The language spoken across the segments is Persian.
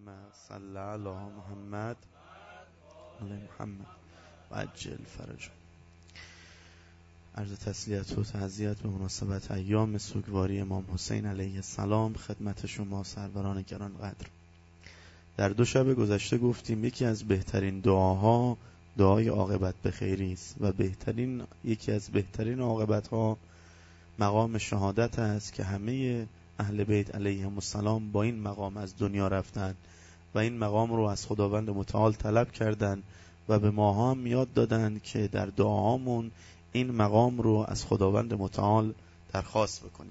اللهم صل علی محمد علی محمد و عجل فرجه. عرض تسلیت و تعزیت به مناسبت ایام سوگواری امام حسین علیه السلام خدمت شما سروران گرانقدر. در 2 شب گذشته گفتیم یکی از بهترین دعاها دعای عاقبت به خیری است و یکی از بهترین عاقبت‌ها مقام شهادت است که همه اهل بیت علیهم السلام با این مقام از دنیا رفتند و این مقام رو از خداوند متعال طلب کردند و به ما هم یاد دادند که در دعاهامون این مقام رو از خداوند متعال درخواست بکنیم.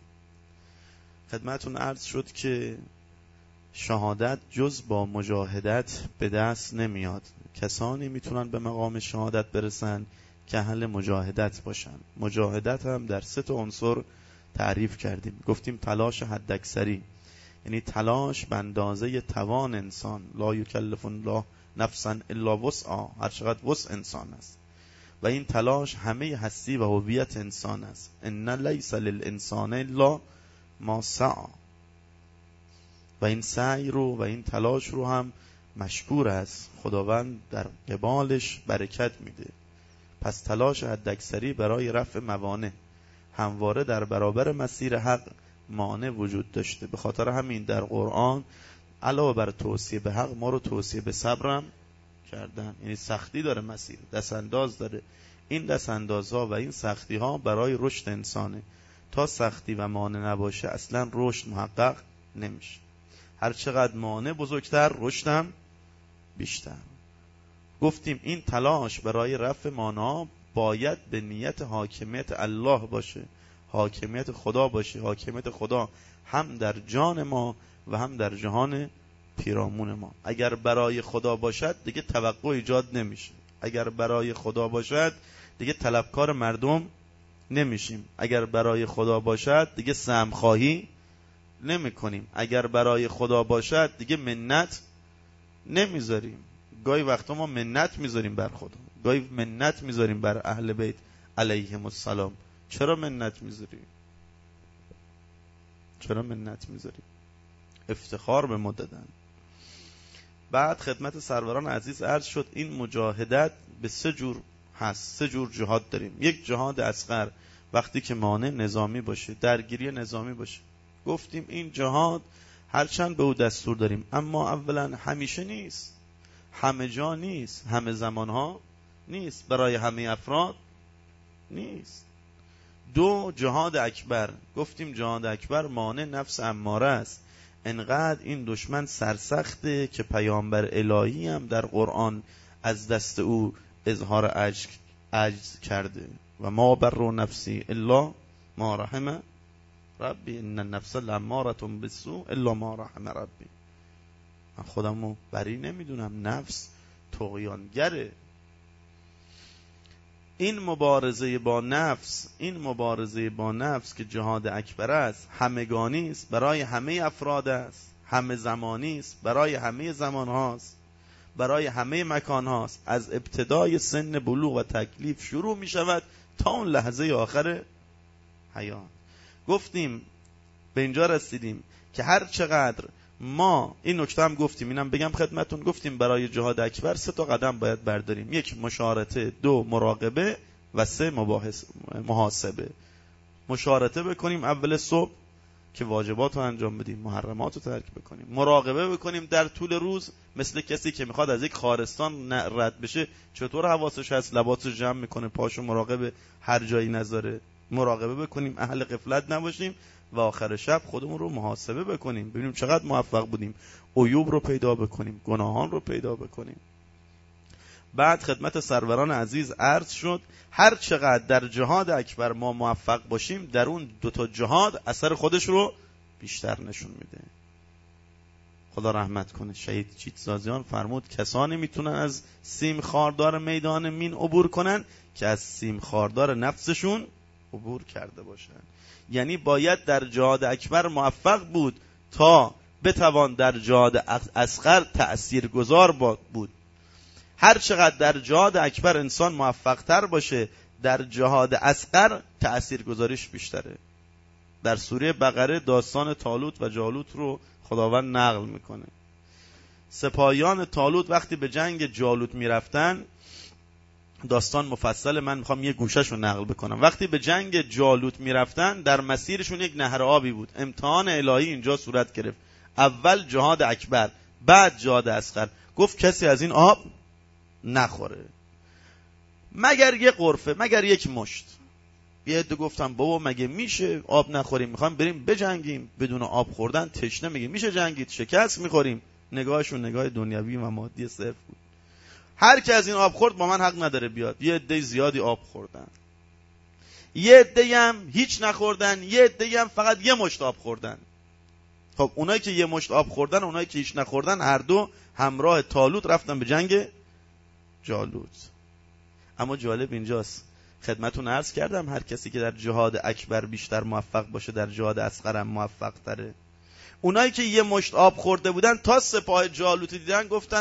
خدمتون عرض شد که شهادت جز با مجاهدت به دست نمیاد. کسانی میتونن به مقام شهادت برسن که اهل مجاهدت باشن. مجاهدت هم در 3 عنصر تعریف کردیم. گفتیم تلاش حداکثری، یعنی تلاش به اندازه توان انسان. لا یکلف الله نفسا الا وسعها، هر چقدر وسع انسان است. و این تلاش همه هستی و هویت انسان است. ان لیس للانسان الا ما سعی. و این سعی رو و این تلاش رو هم مشکور است، خداوند در قبالش برکت میده. پس تلاش حداکثری برای رفع موانع. همواره در برابر مسیر حق مانع وجود داشته. به خاطر همین در قرآن علاوه بر توصیه به حق ما رو توصیه به صبرم کردن. یعنی سختی داره مسیر، دستانداز داره. این دستاندازها و این سختی ها برای رشد انسانه. تا سختی و مانع نباشه اصلا رشد محقق نمیشه. هر چقدر مانع بزرگتر رشدم بیشتر. گفتیم این تلاش برای رفع مانع باید به نیت حاکمیت الله باشه، حاکمیت خدا باشه. حاکمیت خدا هم در جان ما و هم در جهان پیرامون ما. اگر برای خدا باشد دیگه توقع ایجاد نمیشه. اگر برای خدا باشد دیگه طلبکار مردم نمیشیم. اگر برای خدا باشد دیگه سهم خواهی نمی کنیم. اگر برای خدا باشد دیگه منت نمیذاریم. گاهی وقتا ما منت میذاریم بر خدا، گاهی منت میذاریم بر اهل بیت علیهم السلام. چرا منت میذاریم؟ چرا منت میذاریم؟ افتخار به ما دادن. بعد خدمت سروران عزیز عرض شد این مجاهدت به 3 جور هست. 3 جور جهاد داریم. یک جهاد اصغر، وقتی که مانع نظامی باشه، درگیری نظامی باشه. گفتیم این جهاد هرچند به او دستور داریم اما اولا همیشه نیست، همه جا نیست، همه زمانها نیست، برای همه افراد نیست. 2 جهاد اکبر. گفتیم جهاد اکبر مانع نفس اماره است. انقدر این دشمن سرسخته که پیامبر الهی هم در قرآن از دست او اظهار عجز کرده. و ما بر نفسی الا ما رحم ربی ان النفس لاماره بالسوء الا ما رحم ربی. من خودمو بری نمیدونم، نفس طغیانگره. این مبارزه با نفس که جهاد اکبر است همگانی است، برای همه افراد است، همه زمانی است، برای همه زمان هاست، برای همه مکان هاست. از ابتدای سن بلوغ و تکلیف شروع می شود تا اون لحظه آخر حیات. گفتیم به اینجا رسیدیم که هر چقدر ما این نکته هم گفتیم، اینم بگم خدمتون. گفتیم برای جهاد اکبر 3 قدم باید برداریم. 1 مشارطه، 2 مراقبه و 3 محاسبه. مشارطه بکنیم اول صبح که واجبات رو انجام بدیم، محرمات رو ترک بکنیم. مراقبه بکنیم در طول روز، مثل کسی که میخواد از یک خارستان رد بشه چطور حواسش هست لباسش جمع میکنه، پاشو مراقبه هر جایی نذاره. مراقبه بکنیم، اهل غفلت نباشیم و آخر شب خودمون رو محاسبه بکنیم، ببینیم چقدر موفق بودیم، عیوب رو پیدا بکنیم، گناهان رو پیدا بکنیم. بعد خدمت سروران عزیز عرض شد هر چقدر در جهاد اکبر ما موفق باشیم در اون 2 جهاد اثر خودش رو بیشتر نشون میده. خدا رحمت کنه. شهید چیتزازیان فرمود کسانی میتونن از سیم خاردار میدان مین عبور کنن که از سیم خاردار نفسشون عبور کرده باشن. یعنی باید در جهاد اکبر موفق بود تا بتوان در جهاد اصغر تأثیرگذار بود. هر چقدر در جهاد اکبر انسان موفق تر باشه در جهاد اصغر تأثیرگذاریش بیشتره. در سوره بقره داستان طالوت و جالوت رو خداوند نقل میکنه. سپاهیان طالوت وقتی به جنگ جالوت میرفتن، داستان مفصل، من میخوام یه گوشش رو نقل بکنم. وقتی به جنگ جالوت میرفتن در مسیرشون یک نهر آبی بود. امتحان الهی اینجا صورت گرفت. اول جهاد اکبر، بعد جهاد اصغر. گفت کسی از این آب نخوره مگر یه قرفه، مگر یک مشت. یه عده گفتم بابا مگه میشه آب نخوریم، میخوام بریم بجنگیم بدون آب خوردن تشنه، میگه میشه جنگید، شکست میخوریم. نگاهشون نگاه دنیوی و مادی صرف بود. هر کی از این آب خورد با من حق نداره بیاد. یه عده زیادی آب خوردن، یه عده هم هیچ نخوردن، یه عده هم فقط یه مشت آب خوردن. خب اونایی که یه مشت آب خوردن، اونایی که هیچ نخوردن، هر دو همراه طالوت رفتن به جنگ جالوت. اما جالب اینجاست، خدمتون عرض کردم هر کسی که در جهاد اکبر بیشتر موفق باشه در جهاد اصغر هم موفق تره. اونایی که یه مشت آب خورده بودن تا سپاه جالوت دیدن گفتن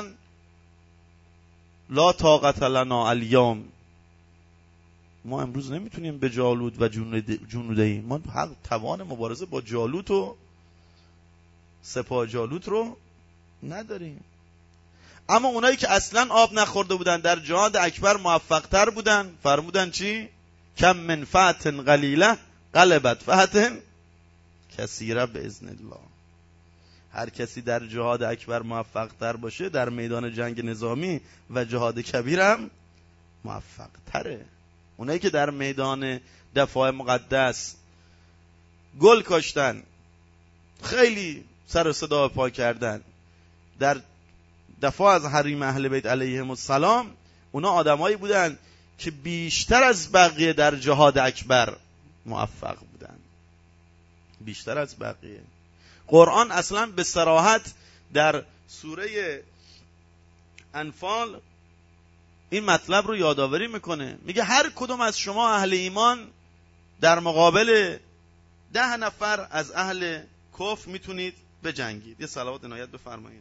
لا طاقت لنا الیوم، ما امروز نمیتونیم به جالوت و جنوده‌ای، ما حق توان مبارزه با جالوت و سپاه جالوت رو نداریم. اما اونایی که اصلا آب نخورده بودن در جهاد اکبر موفق تر بودن. فرمودن چی؟ کم من فأت قلیله غلبت فأت کثیره باذن الله. هر کسی در جهاد اکبر موفق تر باشه در میدان جنگ نظامی و جهاد کبیر هم موفق تره. اونایی که در میدان دفاع مقدس گل کاشتن، خیلی سر و صدا پا کردن در دفاع از حریم اهل بیت علیهم السلام، اونا آدمایی بودن که بیشتر از بقیه در جهاد اکبر موفق بودن، بیشتر از بقیه. قرآن اصلا به صراحت در سوره انفال این مطلب رو یادآوری میکنه، میگه هر کدوم از شما اهل ایمان در مقابل 10 نفر از اهل کفر میتونید بجنگید. یه صلوات عنایت بفرمایید.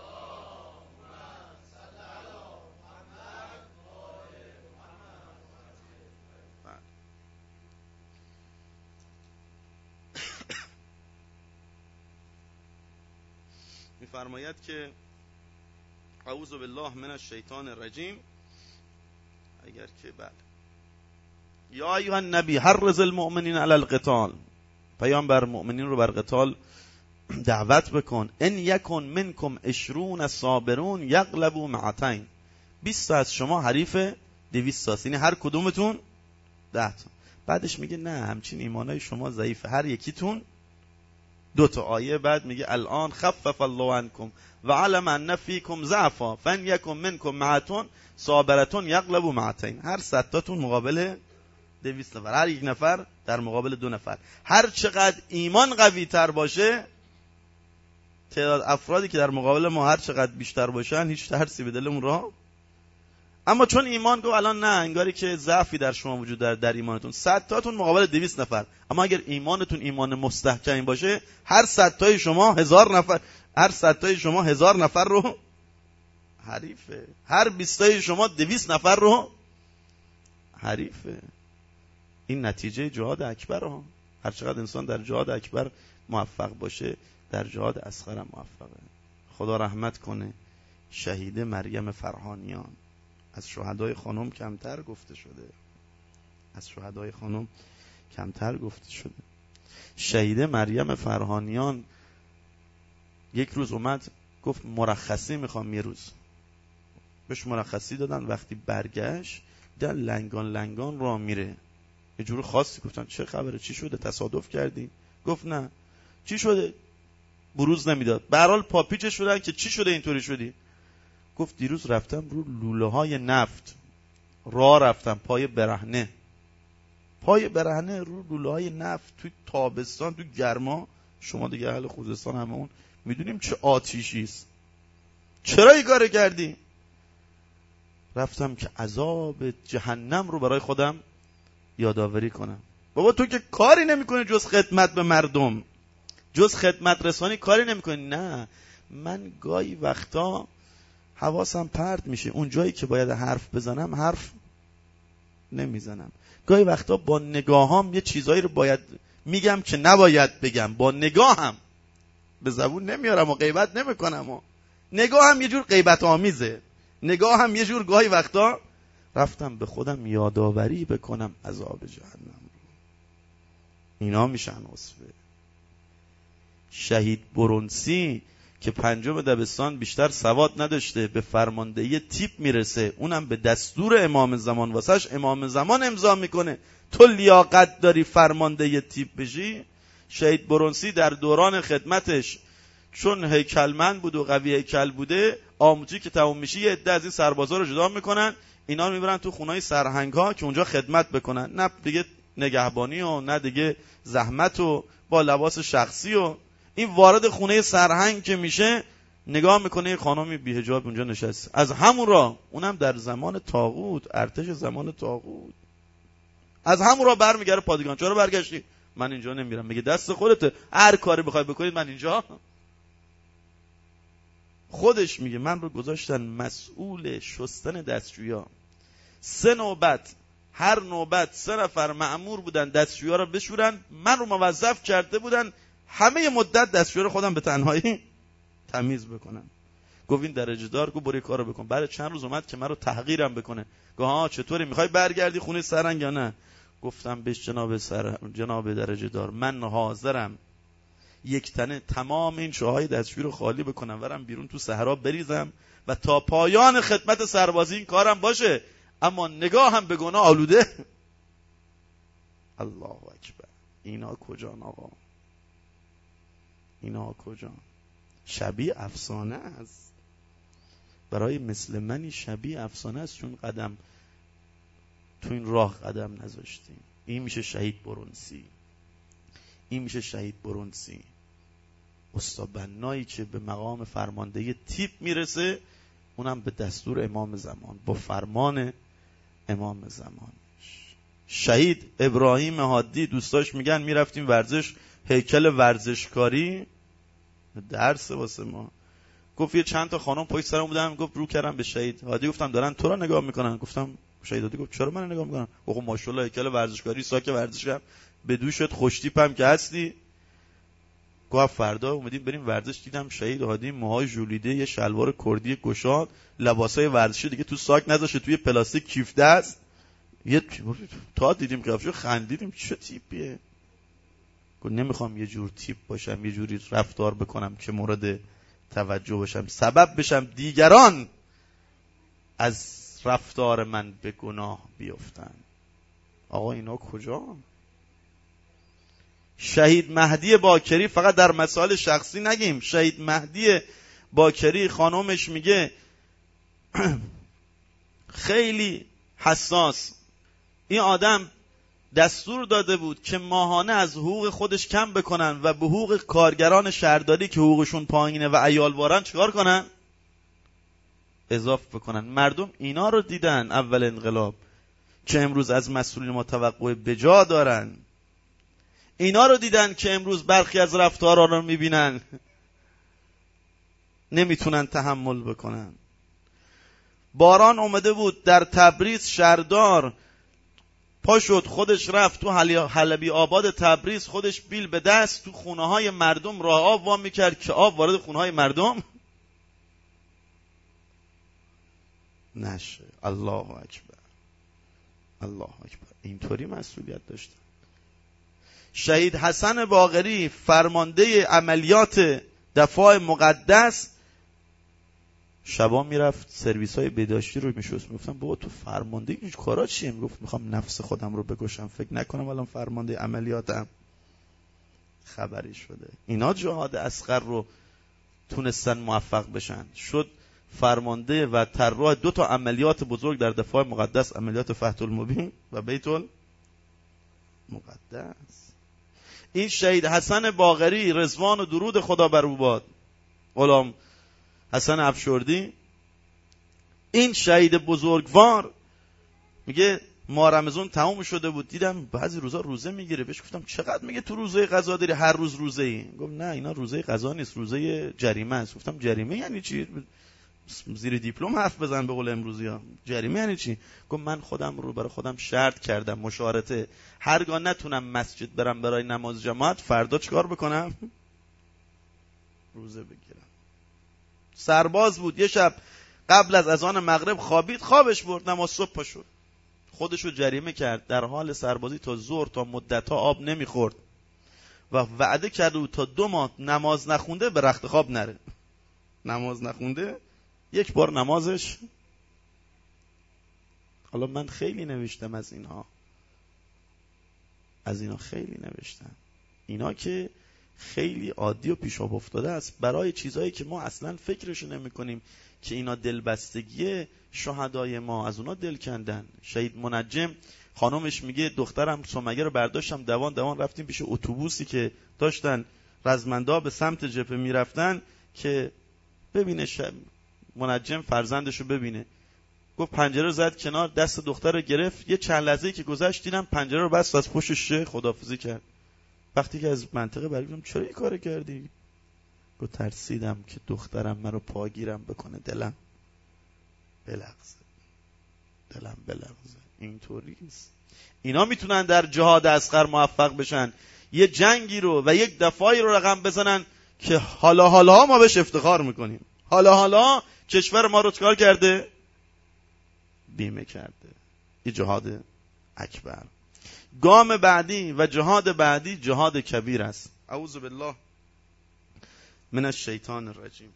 میفرماید که اعوذ بالله من الشیطان الرجیم، اگر که بله، یا ایها النبی حرض المؤمنین علی القتال، پیامبر مؤمنین رو بر قتال دعوت بکن. ان یکن منکم 20 صابرون یغلبوا 200. 20 از شما حریف 200 است، یعنی هر کدومتون 10 تا. بعدش میگه نه همچین ایمانای شما ضعیفه، هر یکیتون 2 تا. آیه بعد میگه الان خفف الله عنکم و علم ان فیکم ضعفا فان یکم منکم 100 صابرتون یغلبوا 200. هر 100 تاتون مقابل 200 نفر، هر یک نفر در مقابل 2 نفر. هر چقدر ایمان قوی تر باشه، تعداد افرادی که در مقابل ما هر چقدر بیشتر باشن، هیچ ترسی به دلمون راه. اما چون ایمان گفت الان نه، انگاری که ضعفی در شما وجود داره در ایمانتون، 100 تاتون مقابل 200 نفر. اما اگر ایمانتون ایمان مستحکمی باشه، هر 100 تای شما 1000 نفر، هر 100 تای شما 1000 نفر رو حریفه، هر 20 تای شما 200 نفر رو حریفه. این نتیجه جهاد اکبر ها. هر چقدر انسان در جهاد اکبر موفق باشه، در جهاد اصغر هم موفقه. خدا رحمت کنه شهید مریم فرهانیان. از شهدای خانم کمتر گفته شده، از شهدای خانم کمتر گفته شده. شهید مریم فرهانیان یک روز اومد گفت مرخصی میخوام، یه روز بهش مرخصی دادن. وقتی برگشت در لنگان راه میره، یه جور خاصی. گفتن چه خبره، چی شده، تصادف کردی؟ گفت نه. چی شده؟ بروز نمیداد. به هر حال پاپیچش شدن که چی شده اینطوری شدی؟ گفت دیروز رفتم رو لوله های نفت راه رفتم، پای برهنه رو لوله های نفت توی تابستان، توی گرما. شما دیگه اهل خوزستان همون میدونیم چه آتیشی است. چرا این کارو کردی؟ رفتم که عذاب جهنم رو برای خودم یادآوری کنم. بابا تو که کاری نمیکنی جز خدمت به مردم، جز خدمت رسانی کاری نمیکنی. نه، من گاهی وقتا حواسم پرت میشه، اون جایی که باید حرف بزنم حرف نمیزنم. گاهی وقتا با نگاهام یه چیزایی رو باید میگم که نباید بگم، با نگاهم به زبون نمیارم و غیبت نمیکنم و نگاه هم یه جور غیبت آمیزه، نگاه هم یه جور گاهی وقتا رفتم به خودم یادآوری بکنم عذاب جهنم. اینا میشن وصفه. شهید برونسی که پنجم دبستان بیشتر سواد نداشته، به فرماندهی تیپ میرسه، اونم به دستور امام زمان، واسهش امام زمان امضا میکنه تو لیاقت داری فرماندهی تیپ بشی. شهید برونسی در دوران خدمتش چون هیکلمند بود و قوی هیکل بوده، آموزشی که تموم میشه یه عده از این سربازا رو جدا میکنن، اینا رو میبرن تو خونه‌های سرهنگ ها که اونجا خدمت بکنن، نه دیگه نگهبانی و نه دیگه زحمت و با لباس شخصی. و این وارد خونه سرهنگ که میشه نگاه میکنه یه خانمی بی‌حجاب اونجا نشسته، از همون راه، اونم در زمان طاغوت، ارتش زمان طاغوت، از همون راه برمیگره پادگان. چرا برگشتی؟ من اینجا نمیرم. میگه دست خودته، هر کاری بخوای بکنید من اینجا. خودش میگه من رو گذاشتن مسئول شستن دستشویی، 3 نوبت، هر نوبت 3 نفر مأمور بودن دستشویی رو بشورن، من رو موظف کرده بودن همه مدت دستشویی رو خودم به تنهایی تمیز بکنم. گفت این درجه دار، گفت برو کارو بکن. بعد چند روز اومد که من رو تحقیرم بکنه، گفت ها چطوری میخوای برگردی خونه سرنگ یا نه؟ گفتم بهش جناب درجه دار، من حاضرم یک تنه تمام این شوهای دستشویی رو خالی بکنم، برم بیرون تو صحرا بریزم و تا پایان خدمت سربازی این کارم باشه، اما نگاه هم به گناه آلوده. الله اکبر. اینا کجان آقا؟ اینا کجان؟ شبیه افسانه است برای مثل منی، شبیه افسانه است، چون قدم تو این راه قدم نذاشتیم. این میشه شهید برونسی. این میشه شهید برونسی، استادبنایی که به مقام فرماندهی تیپ میرسه، اونم به دستور امام زمان، با فرمان امام زمان. شهید ابراهیم حادی دوستاش میگن میرفتیم ورزش، هیکل ورزشکاری، درس واسه ما. گفت یه چند تا خانم پشت سرم بودن، گفت رو کردم به شهید حادی، گفتم دارن تو رو نگاه میکنن. گفتم شهید حادی گفت چرا من نگاه میکنن؟ گفت ماشاءالله هیکل ورزشکاری، ساک ورزشکار، به دوشت خوشتیپم که هستی. گفت فردا اومدیم بریم ورزش، دیدم شهید حادی موهای ژولیده، یه شلوار کردی گشاد، لباسای ورزشی دیگه تو ساک نذاشه، توی پلاستیک کیف دست، یه تا دیدیم قیافشو خندیدیم چه تیپیه. گفت نمیخوام یه جور تیپ باشم، یه جوری رفتار بکنم که مورد توجه باشم، سبب بشم دیگران از رفتار من به گناه بیفتن. آقا اینا کجا؟ شهید مهدی باکری، فقط در مسائل شخصی نگیم، شهید مهدی باکری خانومش میگه خیلی حساس، این آدم دستور داده بود که ماهانه از حقوق خودش کم بکنن و به حقوق کارگران شهرداری که حقوقشون پایینه و عیالوارن چیکار کنن؟ اضافه بکنن. مردم اینا رو دیدن اول انقلاب که امروز از مسئولین ما توقع بجا دارن، اینا رو دیدن که امروز برخی از رفتارها رو میبینن نمیتونن تحمل بکنن. باران اومده بود در تبریز، شهردار پا شد خودش رفت تو حلبی آباد تبریز، خودش بیل به دست تو خونه های مردم راه آب وا میکرد که آب وارد خونه های مردم نشه. الله اکبر، الله اکبر. اینطوری مسئولیت داشتن. شهید حسن باقری فرمانده عملیات دفاع مقدس، شبا میرفت سرویس های بهداشتی رو میشست. میگفتم بابا تو فرمانده این کارا چیه؟ میگفت میخوام نفس خودم رو بکشم، فکر نکنم الان فرمانده عملیاتم. خبری شده اینا جهاد اصغر رو تونستن موفق بشن، شد فرمانده و طراح 2 تا عملیات بزرگ در دفاع مقدس، عملیات فتح المبین و بیت المقدس. این شهید حسن باقری، رضوان و درود خدا بر او باد، غلام حسن افشردی، این شهید بزرگوار، میگه ما رمضان تموم شده بود، دیدم بعضی روزا روزه میگیره، بهش گفتم چقدر؟ میگه تو روزه قضا داری، هر روز روزه ای. گفت نه اینا روزه قضا نیست، روزه جریمه است. گفتم جریمه یعنی چی؟ زیر دیپلم حرف بزن به قول امروزی‌ها. جریمه یعنی چی؟ گفت من خودم رو برای خودم شرط کردم، مشارطه، هرگاه نتونم مسجد برم برای نماز جماعت، فردا چیکار بکنم؟ روزه بگیرم. سرباز بود، یه شب قبل از اذان مغرب خوابید، خوابش برد، نماز صبح پا شد، خودشو جریمه کرد. در حال سربازی تا ظهر تا مدت‌ها آب نمیخورد و وعده کرده بود تا 2 ماه نماز نخونده به رخت خواب نره. نماز نخونده، یک بار نمازش. حالا من خیلی نوشتم از اینها خیلی نوشتم، اینا که خیلی عادی و پیشاب افتاده است برای چیزایی که ما اصلا فکرشو نمی کنیم که اینا دلبستگی شهدای ما، از اونا دل کندن. شهید منجم خانومش میگه دخترم سمیه رو برداشتم دوان رفتیم پیش اتوبوسی که داشتن رزمندا به سمت جبهه میرفتن که ببینه منجم فرزندشو ببینه. گفت پنجره رو زد کنار، دست دختر رو گرفت، یه چند لحظه‌ای که گذشت دیدم پنجره رو بست، از پشت شیشه خداحافظی کرد. وقتی که از منطقه برگشتم چرا این کارو کردی؟ گفت ترسیدم که دخترم منو پاگیرم بکنه، دلم بلغزه. اینطوری نیست. اینا میتونن در جهاد اصغر موفق بشن، یه جنگی رو و یک دفاعی رو رقم بزنن که حالا ما بهش افتخار میکنیم. حالا کشور ما رو چکار کرده؟ بیمه کرده. این جهاد اکبر. گام بعدی و جهاد بعدی جهاد کبیر است. اعوذ بالله من الشیطان الرجیم.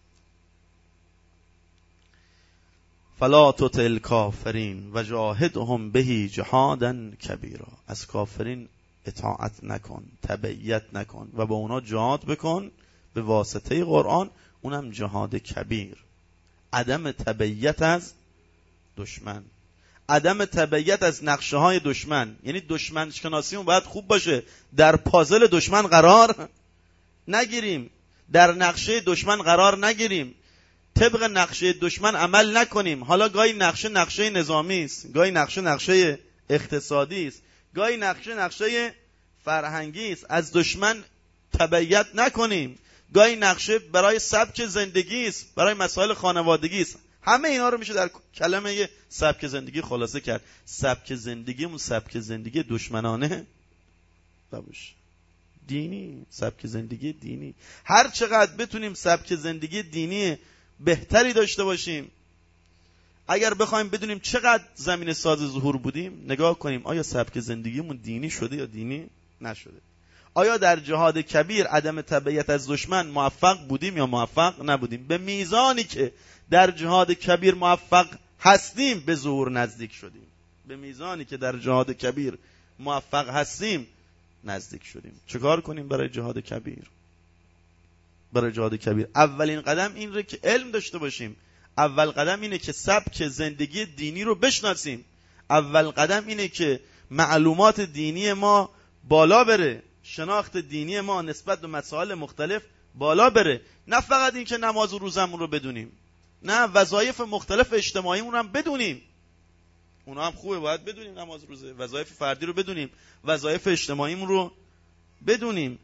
فلا تطع الکافرین و جاهدهم به جهادا کبیرا. از کافرین اطاعت نکن، تبعیت نکن و با اونا جهاد بکن به واسطه قرآن، اونم جهاد کبیر. عدم تبعیت از دشمن، عدم تبعیت از نقشه های دشمن، یعنی دشمن شناسیمون باید خوب باشه، در پازل دشمن قرار نگیریم، در نقشه دشمن قرار نگیریم، طبق نقشه دشمن عمل نکنیم. حالا گاهی نقشه نظامی است، گاهی نقشه اقتصادی است، گاهی نقشه فرهنگی است، از دشمن تبعیت نکنیم. گاهی نقشه برای سبک زندگی است، برای مسائل خانوادگی است. همه اینا رو میشه در کلمه سبک زندگی خلاصه کرد. سبک زندگیمون سبک زندگی دشمنانه نباشه، دینی، سبک زندگی دینی. هر چقدر بتونیم سبک زندگی دینی بهتری داشته باشیم، اگر بخوایم بدونیم چقدر زمین ساز ظهور بودیم، نگاه کنیم آیا سبک زندگیمون دینی شده یا دینی نشده. آیا در جهاد کبیر عدم تبعیت از دشمن موفق بودیم یا موفق نبودیم. به میزانی که در جهاد کبیر موفق هستیم به ظهور نزدیک شدیم، به میزانی که در جهاد کبیر موفق هستیم نزدیک شدیم. چیکار کنیم برای جهاد کبیر؟ برای جهاد کبیر اولین قدم این ره که علم داشته باشیم. اول قدم اینه که سبک زندگی دینی رو بشناسیم. اول قدم اینه که معلومات دینی ما بالا بره، شناخت دینی ما نسبت به مسائل مختلف بالا بره. نه فقط این که نماز و روزمون رو بدونیم، نه وظایف مختلف اجتماعیمون هم بدونیم، اونا هم خوبه، باید بدونیم نماز روزه، وظایف فردی رو بدونیم، وظایف اجتماعیمون رو بدونیم.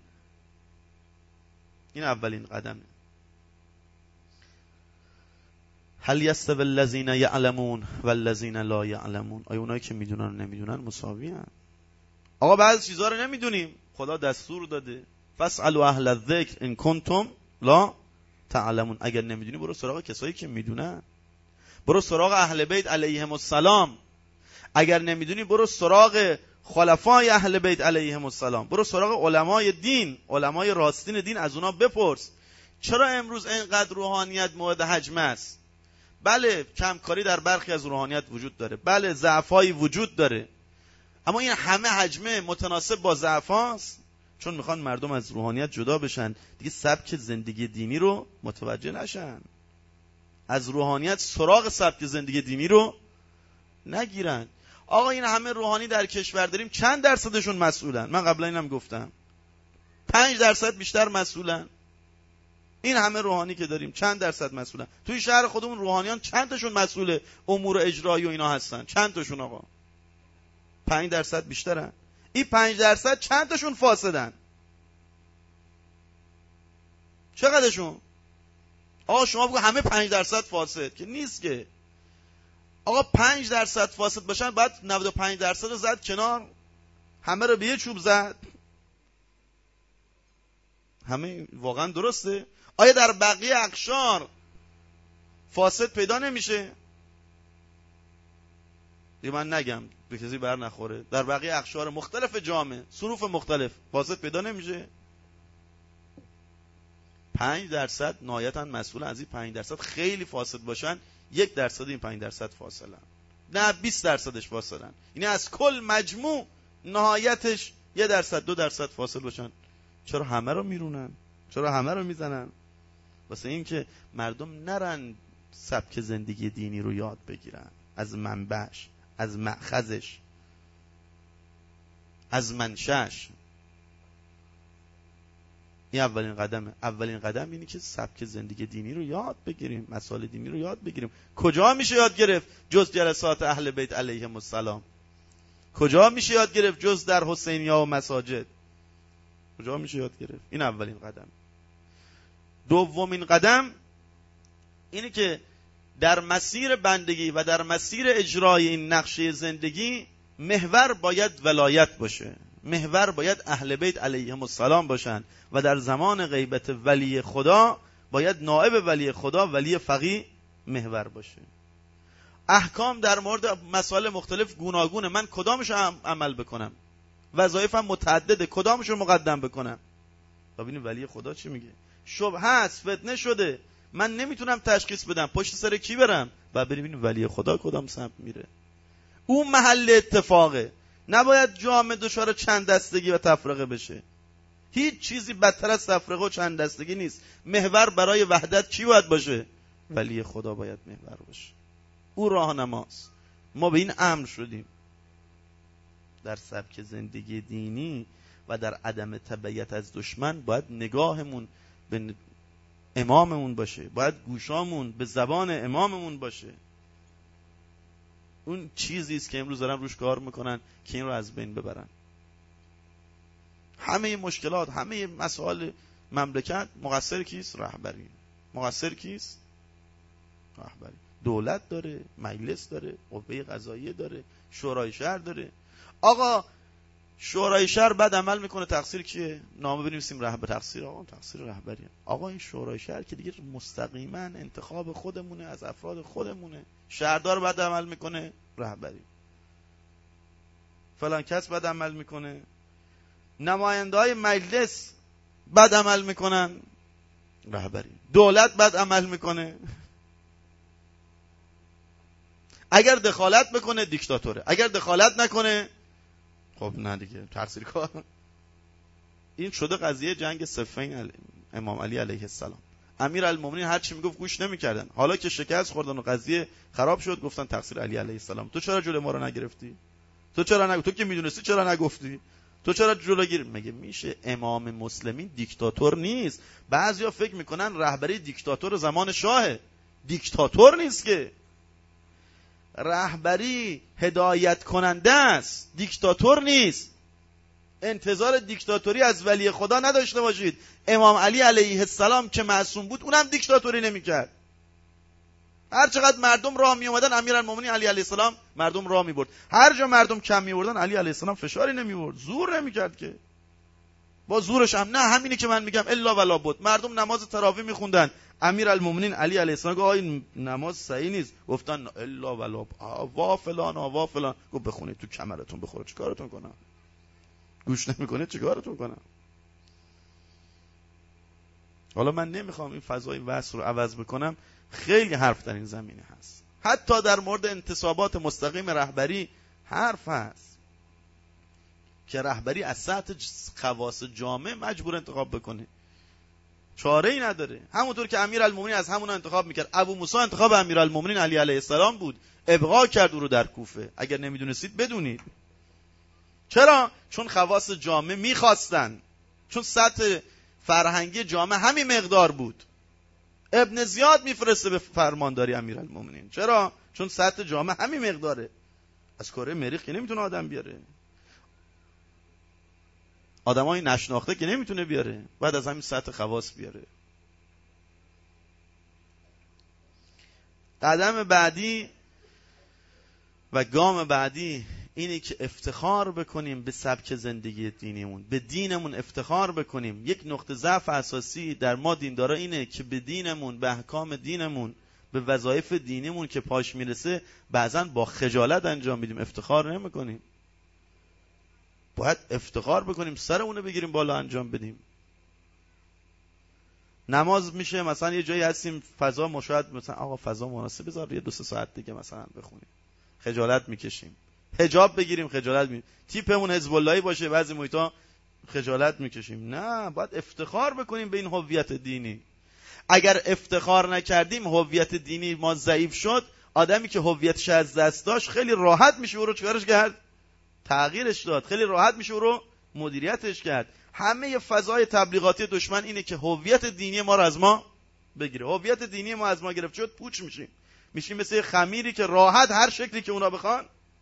این اولین قدمه. هل یستوی الذین یعلمون والذین لا یعلمون. آیا اونایی که میدونن و نمیدونن مساوی هستن؟ آقا بعضی چیزا رو نمیدونیم، خدا دستور داده فاسألوا اهل الذکر ان کنتم لا تعلمون. اگر نمیدونی برو سراغ کسایی که میدونن، برو سراغ اهل بیت علیهم السلام. اگر نمیدونی برو سراغ خلفای اهل بیت علیهم السلام، برو سراغ علمای دین، علمای راستین دین، از اونا بپرس چرا امروز اینقدر روحانیت مورد هجمه است. بله کمکاری در برخی از روحانیت وجود داره، بله ضعفایی وجود داره، اما این همه هجمه متناسب با ضعفاست؟ چون میخوان مردم از روحانیت جدا بشن، دیگه سبک زندگی دینی رو متوجه نشن، از روحانیت سراغ سبک زندگی دینی رو نگیرن. آقا این همه روحانی در کشور داریم، چند درصدشون مسئولن؟ من قبلا اینم گفتم 5% بیشتر مسئولن. این همه روحانی که داریم چند درصد مسئولن؟ توی شهر خودمون روحانیان چند تاشون مسئول امور اجرایی و اینا هستن؟ چند تاشون آقا؟ 5% بیشترن. این 5% چند تاشون فاسدن؟ چقدرشون؟ آقا شما بگو همه 5% فاسد که نیست که. آقا 5% فاسد باشن بعد 95% رو زد کنار، همه رو به یه چوب زد. همه واقعا درسته؟ آیا در بقیه اقشار فاسد پیدا نمیشه. دیگه من نگم به کسی بر نخوره، در بقیه اقشار مختلف جامعه، صنوف مختلف فاسد پیدا نمیشه. 5% نهایتاً مسئول از این 5% خیلی فاسد باشن، 1% این 5% فاصلن، نه 20%ش فاصلن. یعنی از کل مجموع نهایتش 1% 2% فاصل باشن. چرا همه رو میرونن؟ چرا همه رو میزنن؟ واسه این که مردم نرن سبک زندگی دینی رو یاد بگیرن، از منبعش، از مأخذش، از منشأش. این اولین قدمه. اولین قدم اینه که سبک زندگی دینی رو یاد بگیریم، مسائل دینی رو یاد بگیریم. کجا میشه یاد گرفت جز جلسات اهل بیت علیهم السلام؟ کجا میشه یاد گرفت جز در حسینیه و مساجد؟ کجا میشه یاد گرفت؟ این اولین قدم. دومین قدم اینه که در مسیر بندگی و در مسیر اجرای این نقشه زندگی محور باید ولایت باشه، محور باید اهل بیت علیهم السلام باشن و در زمان غیبت ولی خدا باید نائب ولی خدا ولی فقیه محور باشه. احکام در مورد مسائل مختلف گوناگونه، من کدامش عمل بکنم؟ وظایفم متعدده، کدامش رو مقدم بکنم؟ ببینید ولی خدا چی میگه. شبهه است، فتنه شده، من نمیتونم تشخیص بدم پشت سر کی برم، و ببینید ولی خدا کدام سمت میره. اون محل اتفاقه. نباید جامعه دچار چند دستگی و تفرقه بشه. هیچ چیزی بدتر از تفرقه و چند دستگی نیست. محور برای وحدت کی باید باشه؟ ولی خدا باید محور باشه. او راهنماست. ما به این امر شدیم. در سبک زندگی دینی و در عدم تبعیت از دشمن باید نگاهمون به اماممون باشه، باید گوشامون به زبان اماممون باشه. اون چیزی است که امروز دارن روش کار میکنن که این رو از بین ببرن. همه مشکلات، همه مسائل مملکت مقصر کیست؟ رهبری. مقصر کیست؟ رهبری. دولت داره، مجلس داره، قوه قضاییه داره، شورای شهر داره. آقا شورای شهر بد عمل میکنه، تقصیر کیه؟ نامه بنویسیم رهبر تقصیر آقا، تقصیر رهبریه. آقا این شورای شهر که دیگه مستقیما انتخاب خودمونه، از افراد خودمونه. شهردار بد عمل میکنه، رهبری. فلان کس بد عمل میکنه، نماینده‌های مجلس بد عمل میکنن، رهبری. دولت بد عمل میکنه، اگر دخالت بکنه دیکتاتوره، اگر دخالت نکنه خب نه دیگه تقصیر کار. این شده قضیه جنگ صفین امام علی علیه السلام. امیرالمومنین هر چی میگفت گوش نمیکردن. حالا که شکست خوردن و قضیه خراب شد گفتن تقصیر علی علیه السلام. تو چرا جلوی ما رو نگرفتی؟ تو چرا تو که میدونستی چرا نگفتی؟ تو چرا جلوگیر؟ مگه میشه امام مسلمین دیکتاتور نیست؟ بعضیا فکر میکنن رهبری دیکتاتور زمان شاهه. دیکتاتور نیست که. رهبری هدایت کننده است، دیکتاتور نیست. انتظار دیکتاتوری از ولی خدا نداشته باشید. امام علی علیه السلام که معصوم بود اونم دیکتاتوری نمیکرد. هر چقدر مردم راه می اومدن امیرالمومنین علی علیه السلام مردم راه می برد. هر جا مردم کم می بردن علی علیه السلام فشاری نمی برد، زور نمیکرد که. با زورش هم نه، همینه که من میگم الا ولا بود. مردم نماز تراویح میخوندن، امیرالمومنین علی علیه السلام گفت این نماز صحیح نیست، گفتن الا ولا وا فلان وا فلان. گفت بخونید تو کمرتون بخوره، چیکارتون کنم؟ گوش نمیکنه چیکارتون کنم؟ حالا من نمیخوام این فضای وصل رو عوض بکنم، خیلی حرف در این زمینه هست. حتی در مورد انتصابات مستقیم رهبری حرف هست که رهبری از سطح خواص جامعه مجبور انتخاب بکنه، چاره ای نداره. همونطور که امیرالمومنین از همون انتخاب میکرد. ابو موسی انتخاب امیرالمومنین علی علیه السلام بود، ابقا کرد او رو در کوفه. اگر نمیدونستید بدونید. چرا؟ چون خواص جامعه میخواستن، چون سطح فرهنگی جامعه همین مقدار بود. ابن زیاد میفرسته به فرمانداری امیرالمومنین. چرا؟ چون سطح جامعه همین مقداره. از کره مریخ که نمیتونه آدم بیاره، آدمای نشناخته که نمیتونه بیاره، بعد از همین سطح خواص بیاره. قدم بعدی و گام بعدی اینه که افتخار بکنیم به سبک زندگی دینیمون، به دینمون افتخار بکنیم. یک نقطه ضعف اساسی در ما دیندارا اینه که به دینمون، به احکام دینمون، به وظایف دینیمون که پاش میرسه بعضا با خجالت انجام میدیم، افتخار نمیکنیم. باید افتخار بکنیم، سرمونو بگیریم بالا انجام بدیم. نماز میشه مثلا یه جایی هستیم فضا مشاهد، مثلا آقا فضا مناسب بذار یه 2-3 ساعت دیگه مثلا بخونیم، خجالت میکشیم. حجاب بگیریم خجالت میکشیم. تیپمون حزب اللهی باشه بعضی محیطا خجالت میکشیم. نه، باید افتخار بکنیم به این هویت دینی. اگر افتخار نکردیم هویت دینی ما ضعیف شد، آدمی که هویتش از دست داشت خیلی راحت میشه او رو چیکارش کرد؟ تغییرش داد. خیلی راحت میشه او رو مدیریتش کرد. همه فضای تبلیغاتی دشمن اینه که هویت دینی ما رو از ما بگیره. هویت دینی ما از ما گرفت شد، پوچ میشیم مثل خمیری که راحت هر شکلی که اونا بخوان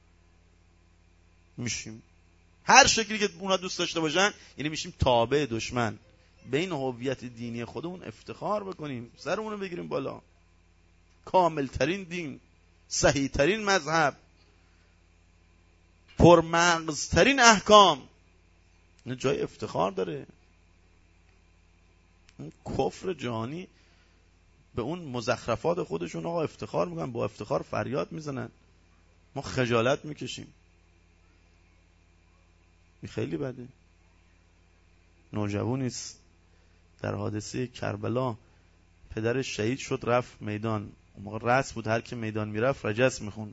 میشیم، هر شکلی که اونا دوست داشته باشن، یعنی میشیم تابع دشمن. به این هویت دینی خودمون افتخار بکنیم، سرمون رو بگیریم بالا. کاملترین دین، صحیحترین مذهب، پرمغزترین احکام، نه جای افتخار داره. اون کفر جهانی به اون مزخرفات خودشون آقا افتخار میکنن، با افتخار فریاد میزنن، ما خجالت میکشیم. این خیلی بده. نوجوانیست در حادثه کربلا پدرش شهید شد، رفت میدان. اون موقع رسم بود هر که میدان میرفت رجس میخون.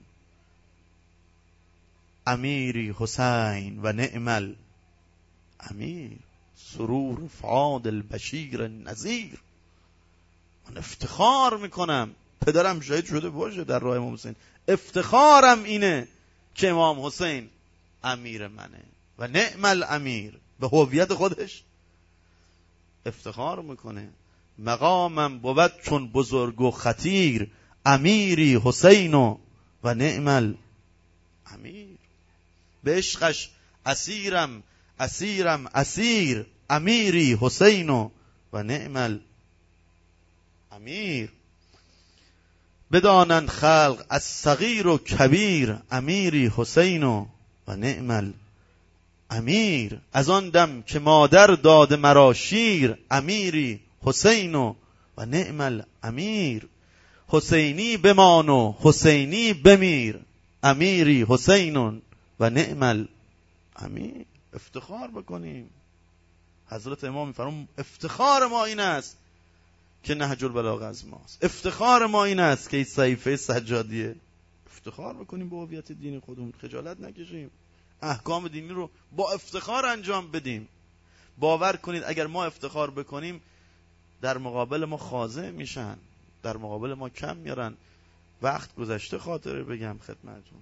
امیری حسین و نعمل امیر، سرور فؤاد البشیر النذیر. من افتخار میکنم پدرم شهید شده باشه در راه امام حسین، افتخارم اینه که امام حسین امیر منه و نعم الامیر. به هویت خودش افتخار میکنه. مقامم بود چون بزرگ و خطیر، امیری حسین و نعم الامیر. به عشقش اسیرم اسیر، امیری حسین و نعم الامیر. بدانند خلق از صغیر و کبیر، امیری حسین و نعم الامیر. از آن دم که مادر داده مرا شیر، امیری حسین و نعم الامیر. حسینی بمان و حسینی بمیر، امیری حسین و نعم الامیر. افتخار بکنیم. حضرت امام میفرمون افتخار ما این است که نهج البلاغه از ماست، افتخار ما این است که این صحیفه سجادیه. افتخار بکنیم به هویت دین خودمون، خجالت نکشیم، احکام دینی رو با افتخار انجام بدیم. باور کنید اگر ما افتخار بکنیم در مقابل ما خاضع میشن، در مقابل ما کم میارن. وقت گذشته خاطره بگم خدمتتون.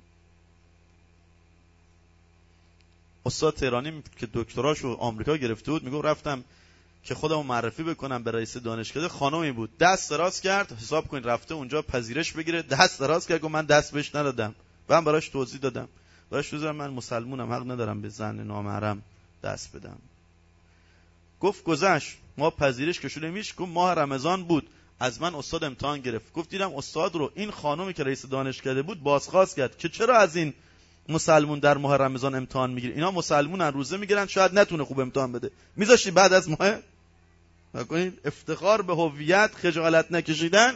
استاد تهرانی که دکتراشو آمریکا گرفته بود میگه رفتم که خودمو معرفی بکنم به رئیس دانشکده، خانمی بود، دست دراز کرد، حساب کنید رفته اونجا پذیرش بگیره، دست دراز کرد، گفت من دست بهش ندادم. من براش توضیح دادم من مسلمونم، حق ندارم به زن نامحرم دست بدم. گفت گذشت، ما پذیرش که شده میش. گفت ماه رمضان بود، از من استاد امتحان گرفت. گفت دیدم استاد رو این خانمی که رئیس دانشکده بود بازخواست کرد که چرا از این مسلمون در ماه رمضان امتحان میگیره، اینا مسلمونن روزه میگیرن شاید نتونه خوب امتحان بده، میذاشتی بعد از ماه نکنید. افتخار به هویت، خجالت نکشیدن.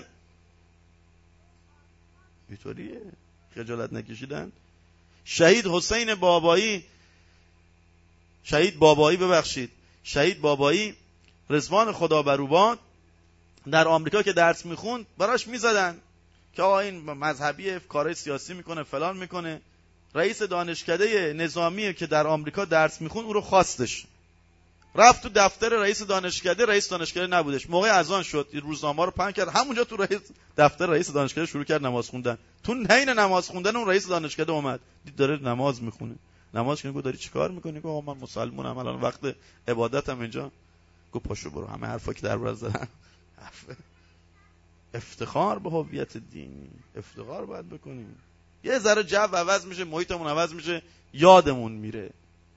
اینطوریه خجالت نکشیدن. شهید حسین بابایی، شهید بابایی رضوان خدا بر او باد، در آمریکا که درس میخوند براش میزدن که آقا این مذهبی، کارهای سیاسی میکنه، فلان میکنه. رئیس دانشکده نظامی که در آمریکا درس میخوند او رو خواستش، رفت تو دفتر رئیس دانشکده نبودش. موقع اذان شد روزنامه رو پهن کرد، همونجا تو دفتر رئیس دانشکده شروع کرد نماز خوندن. تو حین نماز خوندن اون رئیس دانشکده اومد دید داره نماز میخونه. نماز که داری چیکار میکنی؟ گفت آقا من مسلمانم، الان وقت عبادتم اینجا. گفت پاشو برو، همه حرفا که در برات زدن. افتخار به هویت دینی، افتخار باید بکنیم. یه ذره جو عوض میشه، محیطمون عوض میشه، یادمون میره.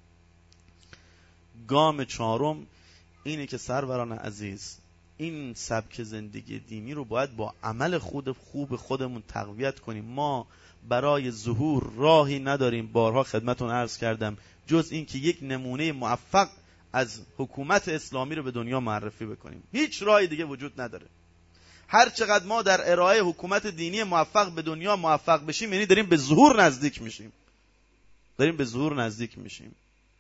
گام چهارم اینه که سروران عزیز این سبک زندگی دینی رو باید با عمل خوب خودمون تقویت کنیم. ما برای ظهور راهی نداریم، بارها خدمتون عرض کردم، جز این که یک نمونه موفق از حکومت اسلامی رو به دنیا معرفی بکنیم. هیچ راهی دیگه وجود نداره. هر چقدر ما در ارائه حکومت دینی موفق به دنیا موفق بشیم، یعنی داریم به ظهور نزدیک میشیم. داریم به ظهور نزدیک میشیم.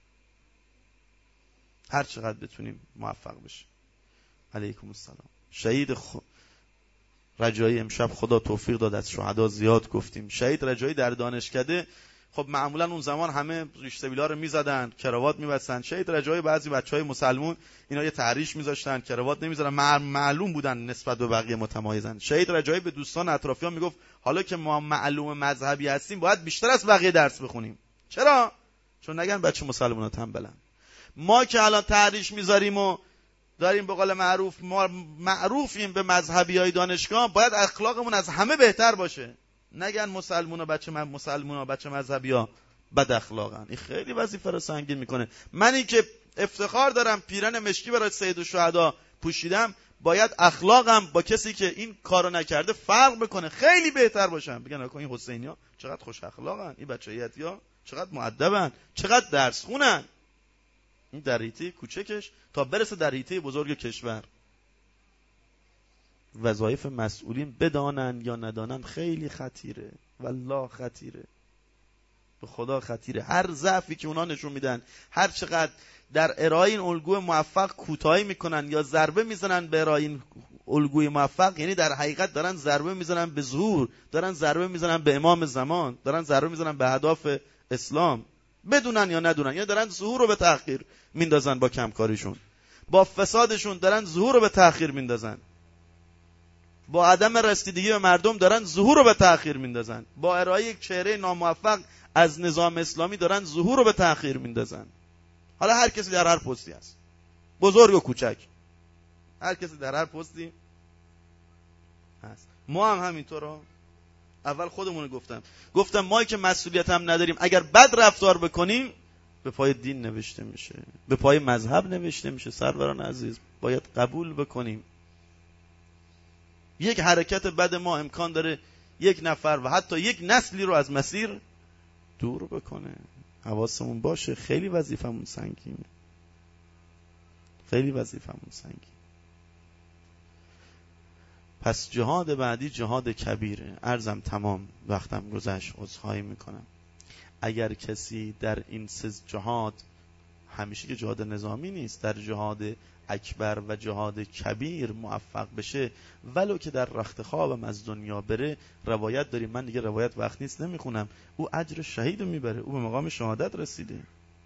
هر چقدر بتونیم موفق بشیم. علیکم السلام. شهید رجایی امشب خدا توفیق داد، از شهدا زیاد گفتیم. شهید رجایی در دانشکده، خب معمولا اون زمان همه ریش سبیلا رو میزدن، کراوات میبستن. شهید رجایی بعضی بچهای مسلمون اینا یه تحریش میذاشتن، کراوات نمیذارن، معلوم بودن نسبت به بقیه متمایزن. شهید رجایی به دوستان اطرافیان میگفت حالا که ما معلوم مذهبی هستیم باید بیشتر از بقیه درس بخونیم. چرا؟ چون نگن بچه مسلمونا تنبلن. ما که الان تحریش میذاریم و داریم به قول معروف ما معروفیم به مذهبیای دانشگاه، باید اخلاقمون از همه بهتر باشه. نگن مسلمونا بچه مذهبی‌ها بد اخلاقن. این خیلی وظیفه رو سنگین میکنه. منی که افتخار دارم پیرن مشکی برای سید الشهدا پوشیدم، باید اخلاقم با کسی که این کارو نکرده فرق بکنه، خیلی بهتر باشم. بگن آقا این حسینی‌ها چقدر خوش اخلاقن، این بچه‌ایتیا چقدر مؤدبن، چقدر درس خونن. این در حیطه کوچکش تا برسه در حیطه بزرگ کشور. وظایف مسئولین بدانن یا ندانن خیلی خطیره، والله خطیره، به خدا خطیره. هر ضعفی که اونا نشون میدن، هر چقدر در ارائه این الگوی موفق کوتاهی میکنن یا ضربه میزنن به ارائه این الگوی موفق، یعنی در حقیقت دارن ضربه میزنن به ظهور، دارن ضربه میزنن به امام زمان، دارن ضربه میزنن به اهداف اسلام، بدونن یا ندونن. یا دارن ظهور رو به تأخیر میندازن، با کمکاریشون، با فسادشون دارن ظهور رو به تأخیر میندازن، با عدم رسیدگی به مردم دارن ظهور رو به تأخیر میندازن، با ارائه یک چهره ناموفق از نظام اسلامی دارن ظهور رو به تأخیر میندازن. حالا هر کسی در هر پستی هست، بزرگ و کوچک، هر کسی در هر پستی هست. ما هم همینطورا. اول خودمون گفتم ما که مسئولیت هم نداریم، اگر بد رفتار بکنیم به پای دین نوشته میشه، به پای مذهب نوشته میشه. سروران عزیز باید قبول بکنیم. یک حرکت بد ما امکان داره یک نفر و حتی یک نسلی رو از مسیر دور بکنه. حواسمون باشه، خیلی وظیفمون سنگینه، خیلی وظیفمون سنگینه. پس جهاد بعدی جهاد کبیره. عرضم تمام، وقتم گذشت، عذرخواهی میکنم. اگر کسی در این سه جهاد، همیشه که جهاد نظامی نیست، در جهاد اکبر و جهاد کبیر موفق بشه، ولو که در رخت خوابم از دنیا بره، روایت داریم، من دیگه روایت وقت نیست نمیخونم، او اجر شهید رو میبره، او به مقام شهادت رسیده.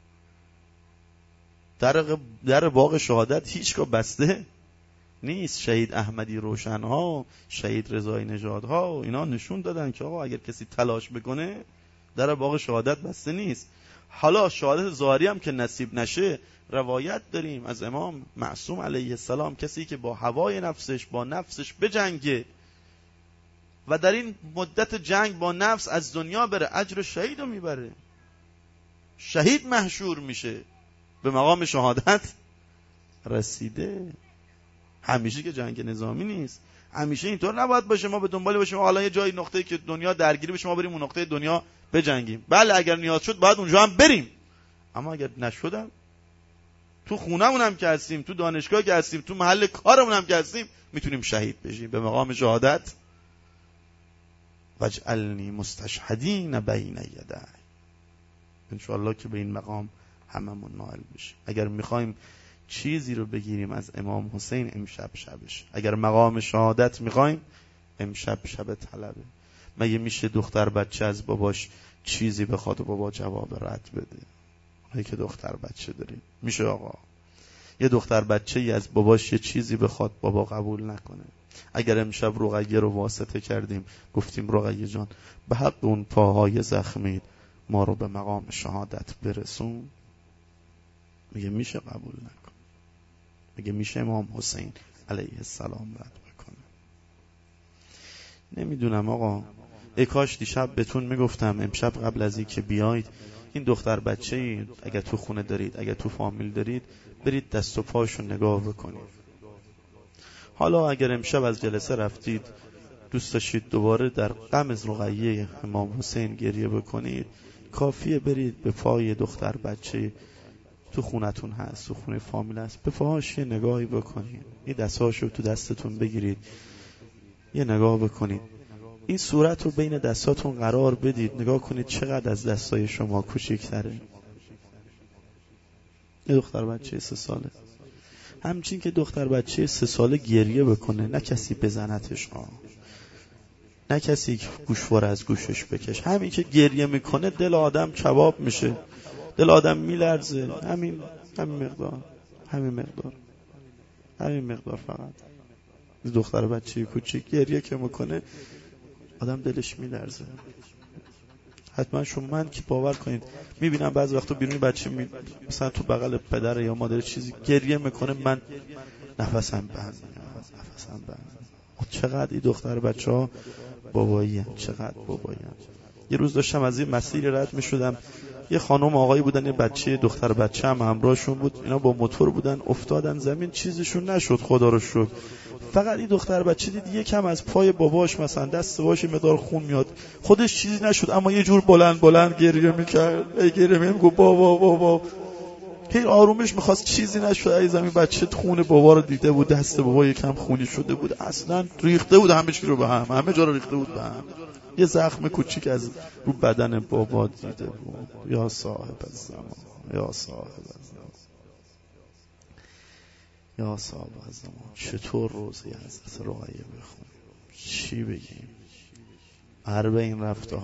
در باغ شهادت هیچگاه بسته نیست. شهید احمدی روشنها، شهید رضای نژادها و اینا نشون دادن که آقا اگر کسی تلاش بکنه در باغ شهادت بسته نیست. حالا شهادت ظاهری هم که نصیب نشه، روایت داریم از امام معصوم علیه السلام، کسی که با هوای نفسش، با نفسش بجنگه و در این مدت جنگ با نفس از دنیا بره، اجر شهید رو میبره، شهید محشور میشه، به مقام شهادت رسیده. همیشه که جنگ نظامی نیست، همیشه اینطور نباید باشه ما به دنبال باشیم حالا یه جایی نقطه‌ای که دنیا درگیری بشه ما بریم اون نقطه دنیا بجنگیم. بله اگر نیاز شد باید اونجا هم بریم، اما اگر نشدم، تو خونمون هم که هستیم، تو دانشگاه که هستیم، تو محل کارمون هم که هستیم، میتونیم شهید بشیم به مقام شهادت. وجعلنی مستشهدین بین یدی. انشاءالله که به این مقام هممون نائل بشیم. اگر میخوایم چیزی رو بگیریم از امام حسین، امشب شبش. اگر مقام شهادت میخوایم، امشب شب طلبه. مگه میشه دختر بچه از باباش چیزی بخواد و بابا جواب رد بده؟ مگه که دختر بچه داریم؟ میشه آقا یه دختر بچه ای از باباش یه چیزی بخواد بابا قبول نکنه؟ اگر امشب رقیه رو واسطه کردیم، گفتیم رقیه جان به حق اون پاهای زخمی ما رو به مقام شهادت برسون، میگه میشه قبول نکنه؟ میگه میشه امام حسین علیه السلام رد بکنه؟ نمیدونم آقا. کاش دیشب بهتون میگفتم امشب قبل از این که بیاید، این دختر بچه‌ای اگر تو خونه دارید، اگر تو فامیل دارید، برید دست و پاشو نگاه بکنید. حالا اگر امشب از جلسه رفتید دوست داشتید دوباره در غم از رقیه امام حسین گریه بکنید، کافیه برید به پای دختر بچه تو خونتون هست، تو خونه فامیل هست، به پاهاش یه نگاهی بکنید، این دستاشو تو دستتون بگیرید، یه نگاه بکنید، این صورت رو بین دستاتون قرار بدید، نگاه کنید چقدر از دستای شما کوچیک‌تره. یه دختر بچه 3 ساله، همچین که دختر بچه 3 ساله گریه بکنه، نه کسی بزنتش، نه کسی گوشوار از گوشش بکش، همین که گریه میکنه دل آدم کباب میشه، دل آدم میلرزه. همین مقدار فقط. دختر بچه کوچیک گریه که میکنه آدم دلش میلرزه. حتما شما، من که باور کنید میبینم بعضی وقتا بیرون بچه مثلا تو بغل پدر یا مادر چیزی گریه میکنه، من نفسم بند. چقدر این دختر بچه ها بابایی، چقدر بابایی. یه روز داشتم از این مسیر رد میشدم، یه خانم آقایی بودن، یه بچه دختر بچه هم همراهشون بود، اینا با موتور بودن، افتادن زمین، چیزشون نشد خدا رو شکر. فقط این دختر بچه دید یکم از پای باباش مثلا دست باباش مقدار خون میاد، خودش چیزی نشد اما یه جور بلند گریه میکرد، گفت بابا. هی آرومش میخواست، چیزی نشد. ای زمین بچه خون بابا رو دیده بود، دست بابا یکم خونی شده بود، اصلا ریخته بود همه چی رو به هم، همه جا رو ریخته بود به هم. یه زخم کوچیک از رو بدن بابا دیده بود. یا صاحب الزمان، چطور روزی حضرت رقیه بخونیم؟ چی بگیم؟ اربعین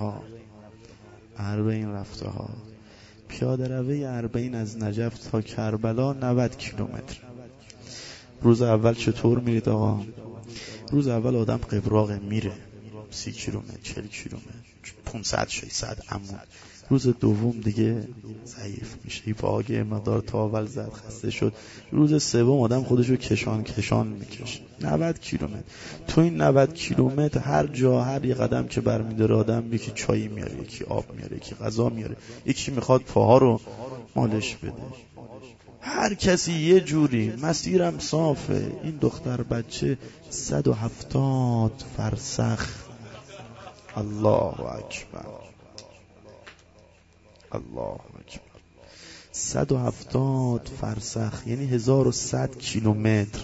رفته ها. پیاده روی اربعین از نجف تا کربلا 90 کیلومتر. روز اول چطور میرید آقا؟ روز اول آدم قبراقه میره 30 کیلومتر 40 کیلومتر 500 600 اما روز دوم دیگه ضعیف میشه، پاگه مدار تاول زد، خسته شد. روز سوم آدم خودشو کشان میکشه 90 کیلومتر. تو این 90 کیلومتر هر جا، هر یه قدم که برمیداره آدم، یکی چایی میاره، یکی آب میاره، یکی غذا میاره، یکی میخواد پاها رو مالش بده. هر کسی یه جوری، مسیرم صافه. این دختر بچه 170 فرسخ. الله اکبر 170 فرسخ یعنی 1100 کیلومتر.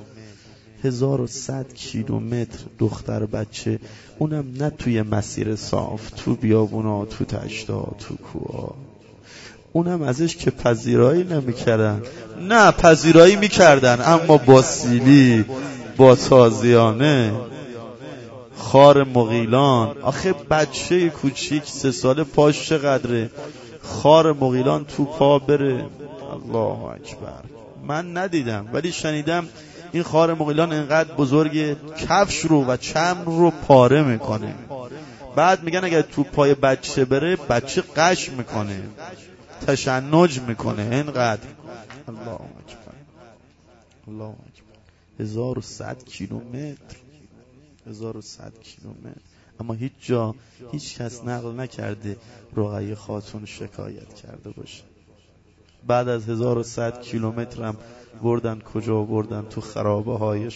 1100 کیلومتر دختر بچه، اونم نه توی مسیر صاف، تو بیابونا، تو تشتا، تو کوها. اونم ازش که پذیرایی نمیکردن، نه پذیرایی میکردن اما با سیلی، با تازیانه، خار مغیلان. آخه بچه کوچیک 3 ساله پاش چقدره، خار مغیلان تو پا بره. الله اکبر. من ندیدم ولی شنیدم این خار مغیلان انقدر بزرگه کفش رو و چمر رو پاره میکنه. بعد میگن اگر تو پای بچه بره بچه قش میکنه، تشنج میکنه اینقدر. الله اکبر 1100 کیلومتر. اما هیچ جا هیچ کس نقل نکرده رقیه خاتون شکایت کرده باشه. بعد از 1100 کیلومتر هم بردن کجا؟ بردن تو خرابه های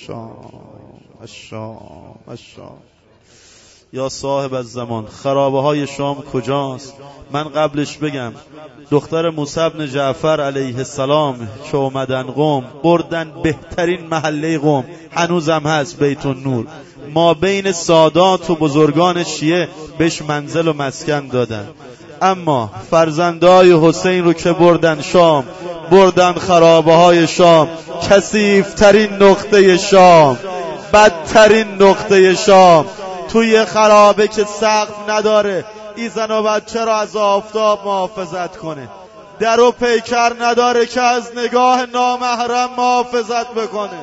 شام. یا صاحب الزمان، خرابه های شام کجاست؟ من قبلش بگم دختر موسی بن جعفر علیه السلام که اومدن قم، بردن بهترین محله قم، هنوزم هست بیت النور، ما بین سادات و بزرگان شیعه بهش منزل و مسکن دادن. اما فرزندای حسین رو که بردن شام، بردن خرابه های شام، کثیف‌ترین نقطه شام، بدترین نقطه شام، توی خرابه که سقف نداره، این زن و بچه را از آفتاب محافظت کنه، در و پیکر نداره که از نگاه نامحرم محافظت بکنه.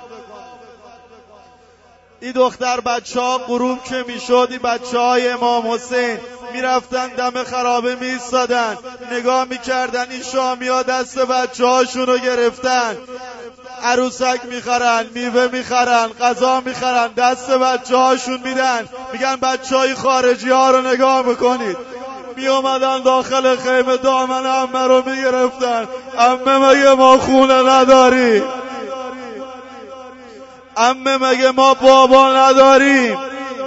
این دختر بچه ها غروب که میشد، این بچه های امام حسین میرفتن دم خرابه میستادن، نگاه میکردن این شامی ها دست بچه هاشون رو گرفتن، عروسک میخرن، میوه میخرن، غذا میخرن، دست بچه هاشون میدن، میگن بچه های خارجی ها رو نگاه میکنید. می اومدن داخل خیمه دامن عمه رو میگرفتن، عمه مگه ما خونه نداریم؟ عمه مگه ما بابا نداریم؟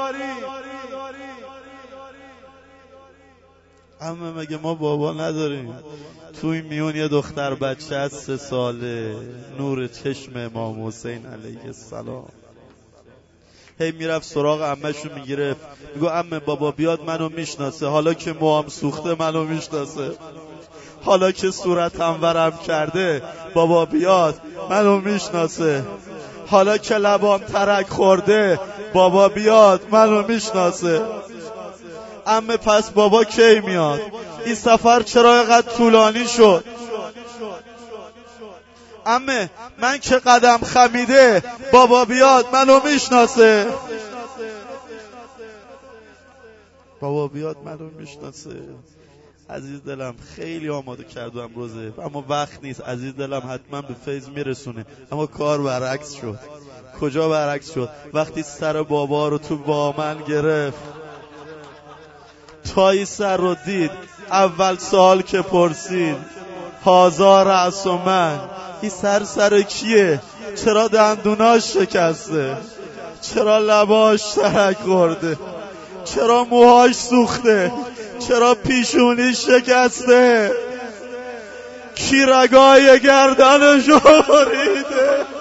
عمه مگه ما بابا نداریم؟ توی میون یه دختر بچه از 3 ساله، نور چشم امام حسین علیه السلام. هی میرفت سراغ عمه‌شو میگرفت، میگو عمه بابا بیاد منو میشناسه، حالا که موام سوخته منو میشناسه، حالا که صورتم ورم کرده بابا بیاد منو میشناسه، حالا که لبام ترک خورده بابا بیاد منو میشناسه. عمه پس بابا کی میاد؟ این سفر چرا اینقدر طولانی شد؟ عمه من که قدم خمیده بابا بیاد منو میشناسه، بابا بیاد منو میشناسه. عزیز دلم خیلی آماده کردم روزه، اما وقت نیست. عزیز دلم حتما به فیض میرسونه، اما کار برعکس شد. کجا برعکس شد؟ وقتی سر بابا رو تو بامن گرفت، تایی سر رو دید، اول سوال که پرسید هازا رأس و من، این سر کیه؟ چرا دندوناش شکسته؟ چرا لباش ترک خورده؟ چرا موهاش سوخته؟ چرا پیشونیش شکسته؟ کی رگای گردنشو بریده؟